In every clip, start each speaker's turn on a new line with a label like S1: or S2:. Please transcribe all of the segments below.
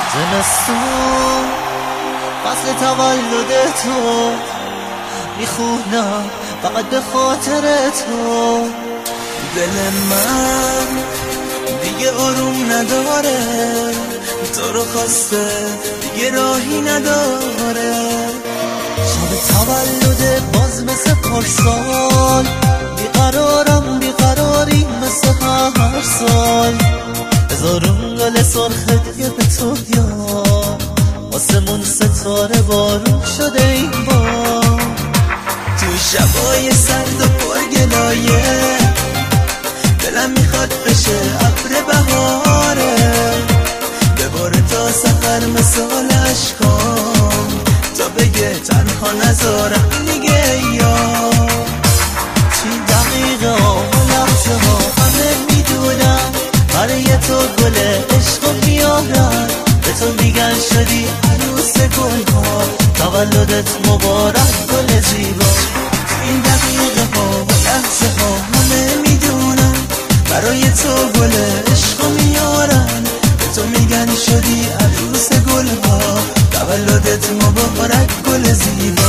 S1: زمستون فصل تولد تو میخونم فقط به خاطر تو. دل من دیگه آروم نداره، تو رو خواسته دیگه راهی نداره. شب تولد باز مثل پارسال، بیقرارم بیقراری مثل هر سال. هزارون گل سرخ دیگه به تو بیار، آسمون ستاره بارون شده این بار. تو شبای سرد و پرگلایه دلم میخواد بشه ابر بهاره، بباره تا سحر مثال عشقام، تا بگه تنها نذارم دیگه یار. چی دقیقه ها و لحظه ها همه میدونم، برای تو گل عشق میارم، به تو میگن شدی عروس گل ها، تولدت مبارک گل زیبا. این دقیقه ها و لحظه ها همه میدونم، برای تو گل عشق میارم، به تو میگن شدی عروس گل ها، تولدت مبارک گل زیبا.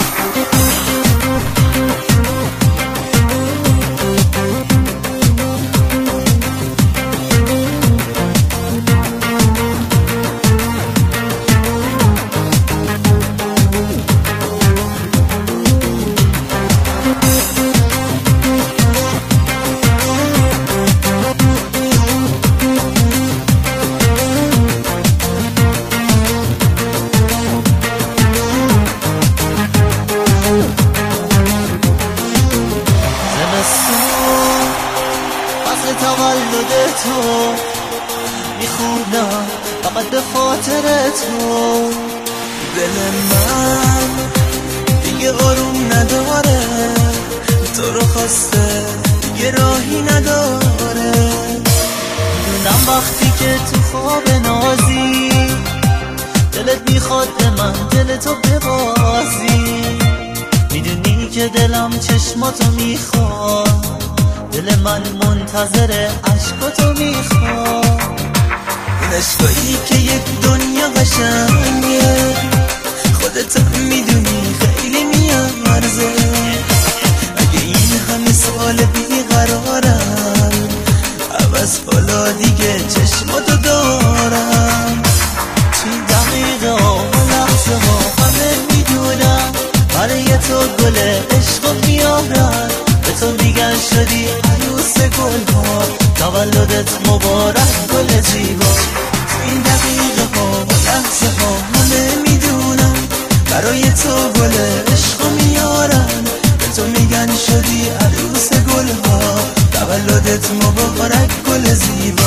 S1: فصل تولد تو میخونم فقط به خاطر تو. دل من دیگه آروم نداره، تو رو خواسته دیگه راهی نداره. میدونم وقتی که تو خواب نازی، دلت میخواد به من دل تو ببازی. میدونی که دلم چشماتو میخواد، دل من منتظر عشقاتو میخواد. اون عشقایی که یک دنیا قشنگه، خودت هم میدونی خیلی میارزه. اگه این همه سال بیقرارم، عوض حالا دیگه چشماتو دارم. چی دقیقه ها و لحظه ها همه میدونم، برای تو گل عشق میارم، به تو میگن شدی عروس گل ها، تولدت مبارک گل زیبا. این دقیقه ها و لحظه ها همه میدونم، برای تو گل عشق میارم، به تو میگن شدی عروس گل ها، تولدت مبارک گل زیبا.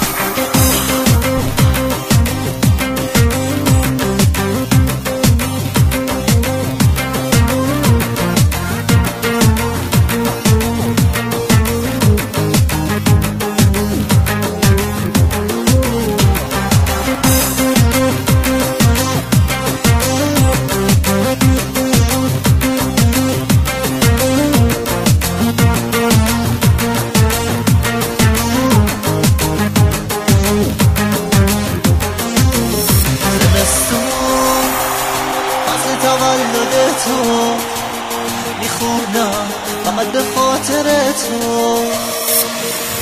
S1: تولد تو میخونم فقط به خاطر تو.